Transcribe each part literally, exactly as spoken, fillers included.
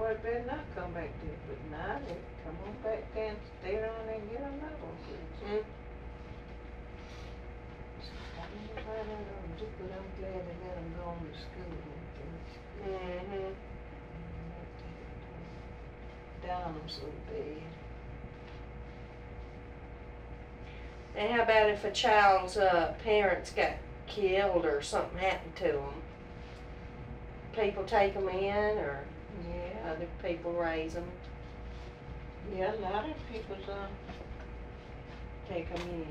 boy better not come back there, but now they come on back there and stay around and get another one. Mm. I don't know why they don't do, but I'm glad they let them go on to school. Mm-hmm. Down them so bad. And how about if a child's uh, parents got killed or something happened to them? People take them in, or Yeah, other people raise them? yeah, a lot of people uh, take them in.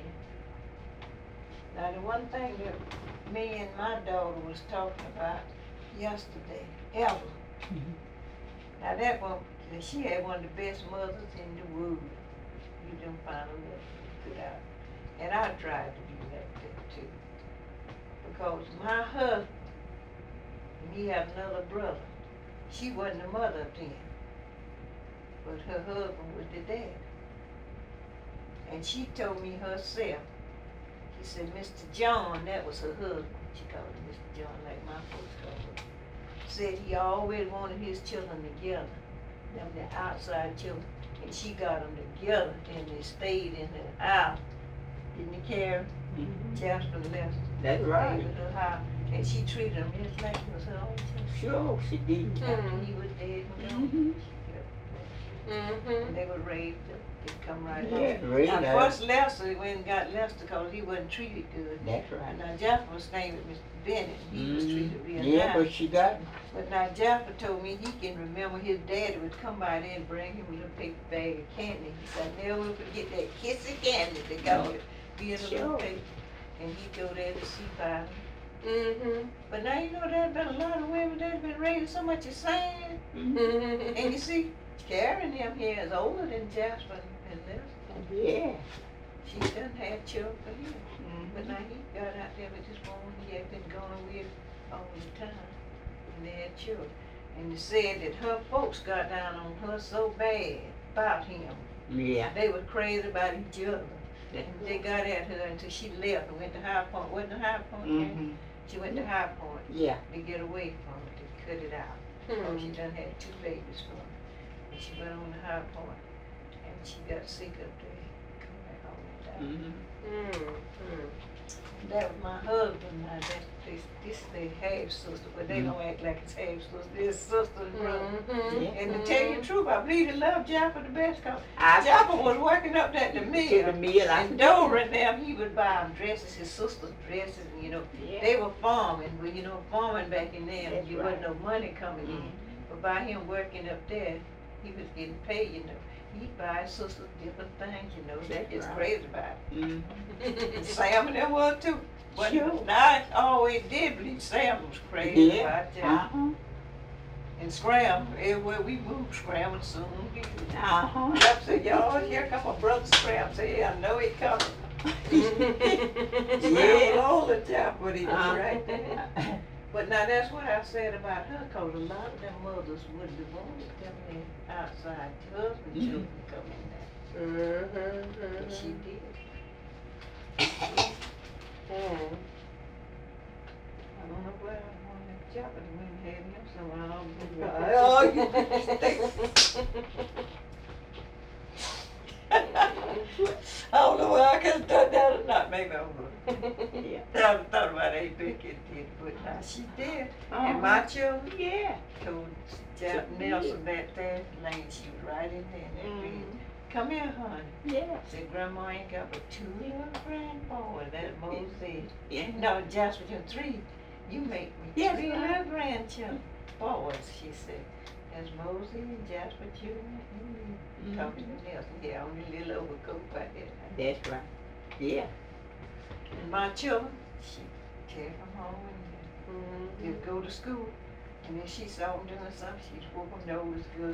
Now the one thing that me and my daughter was talking about yesterday, ever. Mhm. Now that one, she had one of the best mothers in the world. You didn't find her nothing good out. And I tried to be like that too. Because my husband, he had another brother. She wasn't the mother of them. But her husband was the dad. And she told me herself, she said, Mister John, that was her husband. She called him Mister John like my folks called him. Said he always wanted his children together. Them the outside children. And she got them together and they stayed in the house. Didn't he care? Mhm. Jasper left. That's right. Stayed with her house. And she treated him just like he was her own child. Sure, she did. After he was dead and gone, Mhm. she kept them. Mm-hmm. And they were raised up. They'd come right Yeah, home. raised Now, up. first Lester, he went and got Lester because he wasn't treated good. That's right. Now, Jasper was staying with Mister Bennett. He was Mhm. treated real Yeah, nice. but she got But now Jasper told me he can remember his daddy would come by there and bring him a little paper bag of candy. He said, I never will forget that kissy candy they got with be in a little Sure. paper. And he'd go there to see about him. Mm-hmm. But now you know there's been a lot of women that's been raising so much as sand. Mm-hmm. And you see, Karen them here is older than Jasper and Lester. yeah. She done had children for him. But Mhm. now he got out there with this woman he had been going with all the time. And they had children. And they said that her folks got down on her so bad about him. Yeah. They were crazy about each other. That's And they got at her until she left and went to High Point. Wasn't it High Point? Karen? Mhm. She went to High Point Yeah. to get away from it, to cut it out. Oh, she done had two babies from it. And she went on to High Point, and she got sick up there, come back home and died. Mhm. Mm-hmm. That was my husband, now that's, this, this is their half sister, but they Mhm. don't act like it's half sister, it's sister and brother. Mm-hmm. Yeah. And to tell you the truth, I believe they love Jaffa the best, cause I Jaffa was working up at the to the mill. meal. I And Dover and them, he would buy them dresses, his sister's dresses, and you know, Yeah. they were farming, but you know, farming back in there, That's you right. wasn't no money coming in. Mhm. But by him working up there, he was getting paid, you know. He'd buy his sisters different things, you know, That's they just right. crazy about it. Mhm. And Sam and them was too. But Sure. now I always did believe Sam was crazy Yeah. about that. Uh-huh. And Scram, everywhere we moved, Scram would soon be. Uh-huh. Yep, said, y'all, here come my brother Scram. Say, yeah, I know he coming. Scram was all the time, but he was Uh-huh. right there. But now that's what I said about her, cause a lot of them mothers wouldn't have wanted them in outside husband Mhm. children to come in there. But she Mm-hmm. did. Mm. I don't know where I want that job, but we had him somewhere. Oh, you I don't know whether I could have done that or not. Maybe I would. Yeah. I haven't thought about it, but it did, but now she did. And my children, Yeah. told Jack Nelson that there, Lane, she was right in there in that bed. Mhm. Come here, honey. Yeah. Said, Grandma ain't got but two little grandboys. That Moses said. Yeah. No, Jasper, you three. You make me Yes, three ma'am. little grandchildren. Boys, she said. That's Mosey and Jasper Junior and me. Mhm. Talking to Nelson. Yeah, on the little overcoat right there. That's right. Yeah. And my children, she take them home and Mm-hmm. they'd go to school. And then she saw them doing something, she'd whoop them nose good.